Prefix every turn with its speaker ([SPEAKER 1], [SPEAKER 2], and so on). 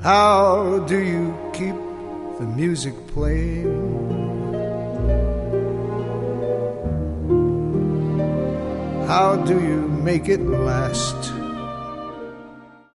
[SPEAKER 1] How do you keep the music playing? How do you make it last?